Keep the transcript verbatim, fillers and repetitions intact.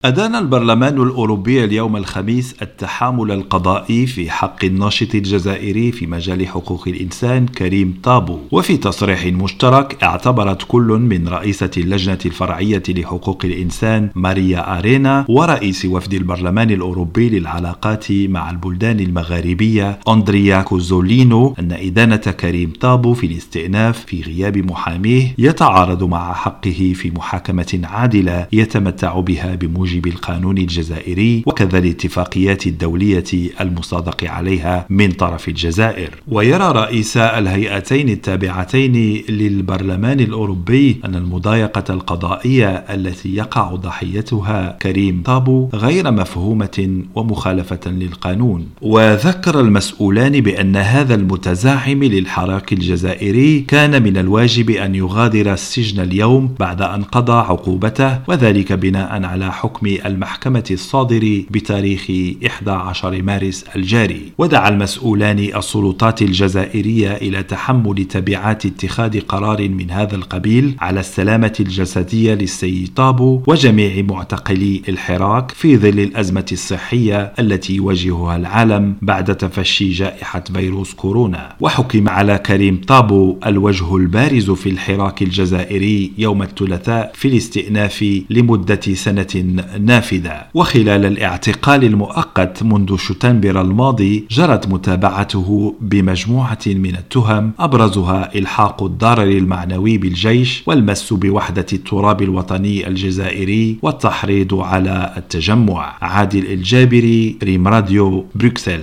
أدان البرلمان الأوروبي اليوم الخميس التحامل القضائي في حق الناشط الجزائري في مجال حقوق الإنسان كريم طابو. وفي تصريح مشترك اعتبرت كل من رئيسة اللجنة الفرعية لحقوق الإنسان ماريا أرينا ورئيس وفد البرلمان الأوروبي للعلاقات مع البلدان المغاربية أندريا كوزولينو أن إدانة كريم طابو في الاستئناف في غياب محاميه يتعارض مع حقه في محاكمة عادلة يتمتع بها بموجب بالقانون الجزائري وكذا الاتفاقيات الدولية المصادق عليها من طرف الجزائر. ويرى رئيس الهيئتين التابعتين للبرلمان الأوروبي أن المضايقة القضائية التي يقع ضحيتها كريم طابو غير مفهومة ومخالفة للقانون. وذكر المسؤولان بأن هذا المتزعم للحراك الجزائري كان من الواجب أن يغادر السجن اليوم بعد أن قضى عقوبته، وذلك بناء على حكم المحكمة الصادر بتاريخ أحد عشر مارس الجاري. ودعا المسؤولان السلطات الجزائرية إلى تحمل تبعات اتخاذ قرار من هذا القبيل على السلامة الجسدية للسيد طابو وجميع معتقلي الحراك في ظل الأزمة الصحية التي يواجهها العالم بعد تفشي جائحة فيروس كورونا. وحكم على كريم طابو الوجه البارز في الحراك الجزائري يوم الثلاثاء في الاستئناف لمدة سنة نافذة. وخلال الاعتقال المؤقت منذ شتنبر الماضي جرت متابعته بمجموعة من التهم أبرزها إلحاق الضرر المعنوي بالجيش والمس بوحدة التراب الوطني الجزائري والتحريض على التجمع. عادل الجابري، ريم راديو، بروكسل.